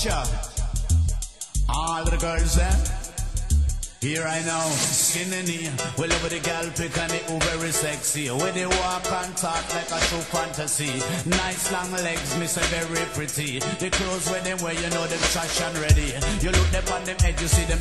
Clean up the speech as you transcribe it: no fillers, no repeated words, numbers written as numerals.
ya. All the girls there. Here I know, skinny knee. Well over the gal pick and it very sexy. When they walk and talk like a true fantasy. Nice long legs, me say very pretty. The clothes when them wear, you know them trash and ready. You look them on them head, you see them